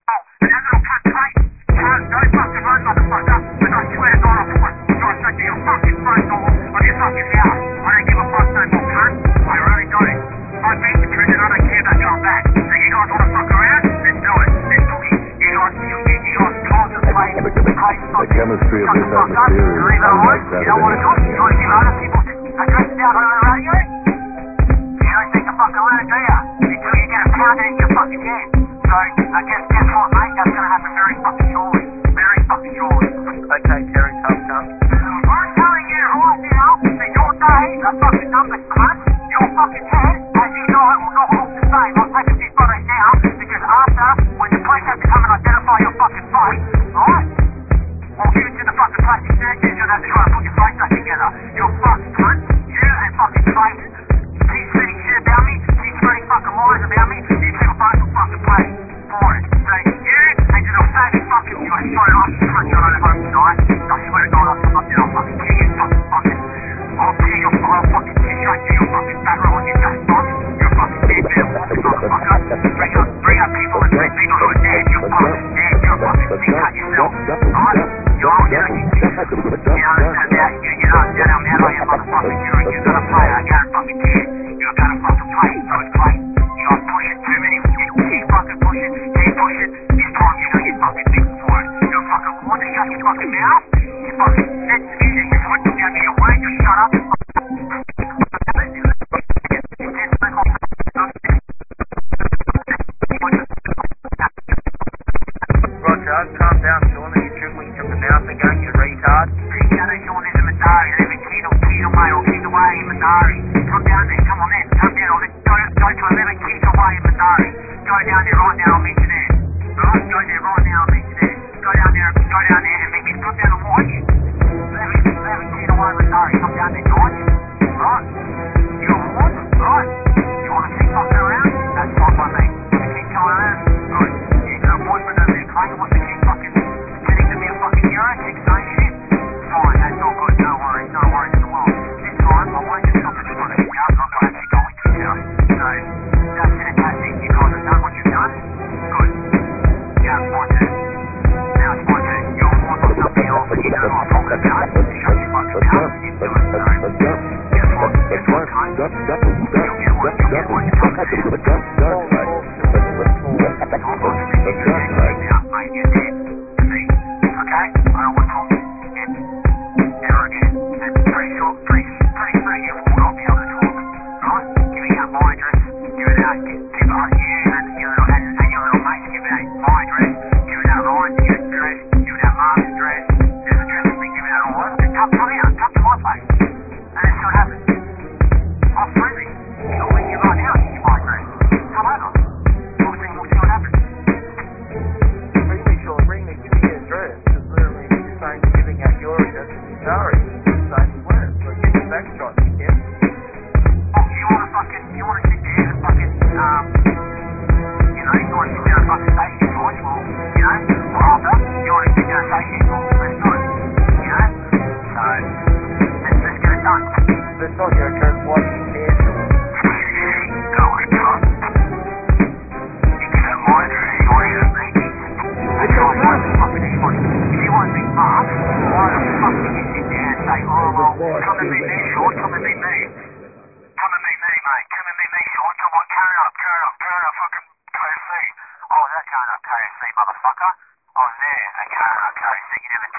The chemistry of this atmosphere is unlike that of any other. You want to see other people addressed out on the radio? You don't think the fucking learn, do ya? Until you get a pounded in your fucking head. So, I guess what, mate? That's going to happen very fucking shortly. Very fucking shortly. Okay, Terry, tough chum. I'm telling you right now that your days are fucking numbered, cunt. Your fucking head, as you know, will not look the same. I'll take a few photos now, because after, when the police have to come and identify your fucking face, right? Or give it to the fucking plastic surgeon, you'll have to try and put your face back together. You're fucked, cunt. You and fucking Clayton. Keep spreading shit about me, keep spreading fucking lies about me, you two both will fucking pay for it. So you and your little faggot fucking, you are so nice to cunt your own home tonight. I swear to God, I'll fucking kill you, fucking. I'll kill your fucking kiss straight to your fucking fat roll and your fat spot. You're a fucking dead man, motherfucker. Bring up people and bring people who are dead. You're fucking dead. You're a fucking sick cut yourself. Alright? You're all dead. You understand that? You know I'm out on your motherfucking jury. You're gonna play. I can't fucking care. You're gonna fucking play. So it's play. You are pushing too many. Keep fucking pushing. Keep pushing. This time you're gonna get fucking big for it. You're fucking want to shut your fucking mouth. You fucking said to me that you wouldn't give me a word. Just shut up. Calm down, Sean. Are you dribbling from the mouth again, you retard? Sean is a Madari. Live in Keedaway or Keedaway in Madari. Come down there. Come on, man. Come down. Go to 11 Keedaway in Madari. Go down there right now. I'll meet you there. Right? Go there right now. I'll meet you there. Go down there and meet me. Come down and watch. 11 Keedaway in Madari. Come down there, George. Right? You got one? Right? You want to keep fucking around? That's fine by me. You keep going around? Good. You got a boyfriend over there, Clay. Wants to keep fucking pretending to be a fucking hero? Keep saying shit? Fine, that's all good. No worries in the world. This time, I won't just stop in front of you. I'm not going to actually go into you now. So, that's fantastic. You guys have done what you've done. Good. Now it's my turn. You're more than something else that you know what I'm talking about. You shut your fucking mouth. You do it. So, guess what, cunt? You'll get what you're talking about. Mate, you're dead. See? Okay? I don't want to talk. Ever again. And pretty soon you will not be able to talk. Right? Giving out my address. Giving out you and your little mates giving out my address. Giving out Ryan's address. Giving out Mark's address. There's addresses being given out all over. Come out. Come to my place. And then see what happens. I'm friendly. I'll ring you right now and give you my address. Come over. We'll see what happens. Ring me, give me your address. Because literally you're saying you're giving out your address to Madari. It's the same word. So get your back shot, you get. Oh, you want to sit there and fucking, you want to sit there and fucking say shit, George? Well, after, you want to sit there and say shit, well, let's do it. So, let's get it done. That's not your address, why do you care, Sean? Go on, cunt. You can have my address, you want to meet me. If you want to be Mark, why the fuck did you sit there and say, oh, well, come and meet me, Sean, come and meet me. Come and meet me, mate. Come and meet me, Sean. Come on, turn up, fucking KFC. Oh, that turn up KFC, motherfucker. I was there at KFC. You never